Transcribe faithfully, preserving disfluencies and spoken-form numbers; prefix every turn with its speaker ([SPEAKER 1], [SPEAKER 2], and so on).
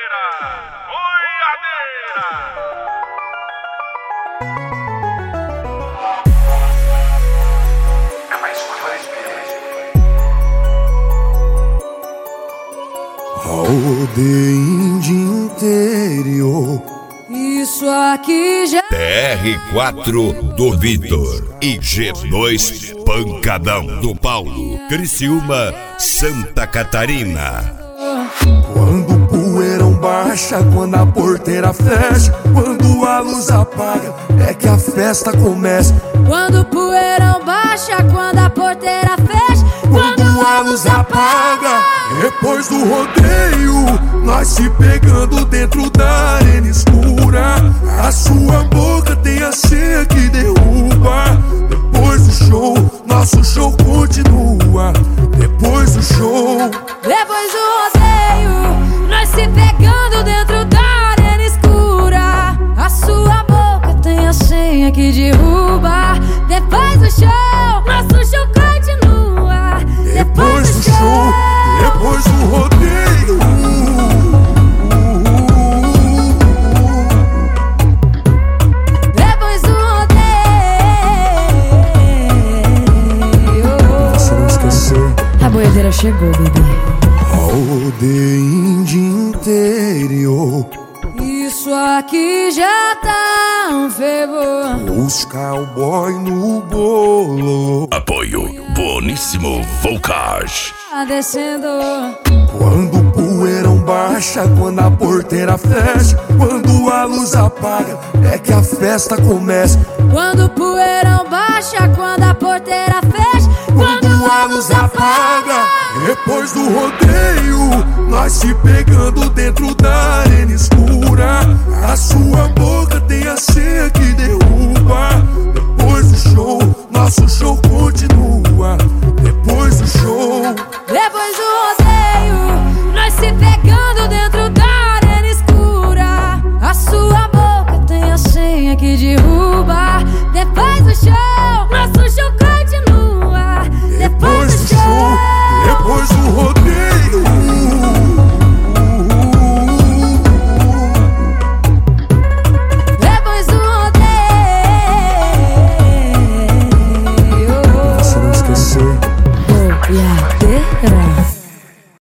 [SPEAKER 1] Rodeio de interior.
[SPEAKER 2] Isso aqui já
[SPEAKER 3] T R quatro do Vitor e G dois Pancadão do Paulo, Criciúma, Santa Catarina.
[SPEAKER 1] Quando o poeirão baixa, quando a porteira fecha, quando a luz apaga, é que a festa começa.
[SPEAKER 2] Quando o poeirão baixa, quando a porteira fecha,
[SPEAKER 1] quando a luz apaga, depois do rodeio, nós se pegando dentro da arena escura. A sua boca tem a senha que derruba. Depois do show, nosso show continua. Depois do show,
[SPEAKER 2] depois do rodeio, nós se pegando dentro da arena escura. A sua boca tem a senha que derruba. Depois do show, nosso show continua.
[SPEAKER 1] Depois do show, depois do rodeio,
[SPEAKER 2] depois do rodeio,
[SPEAKER 1] se não esquecer,
[SPEAKER 2] a boiadeira chegou, bebê.
[SPEAKER 1] Rodeio de interior.
[SPEAKER 2] Isso aqui já tá um fervor.
[SPEAKER 1] Os cowboy no bolo.
[SPEAKER 3] Apoio Boníssimo Volcage.
[SPEAKER 2] Tá descendo.
[SPEAKER 1] Quando o poeirão baixa, quando a porteira fecha, quando a luz apaga, é que a festa começa.
[SPEAKER 2] Quando o poeirão baixa, quando a porteira fecha,
[SPEAKER 1] quando a luz apaga, depois do rodeio, nós se pegando dentro da arena escura. A sua boca tem a senha que derruba. Depois do show, nosso show continua. Depois do show,
[SPEAKER 2] depois do rodeio, nós se pegando dentro da arena escura. A sua boca tem a senha que derruba. Depois do show,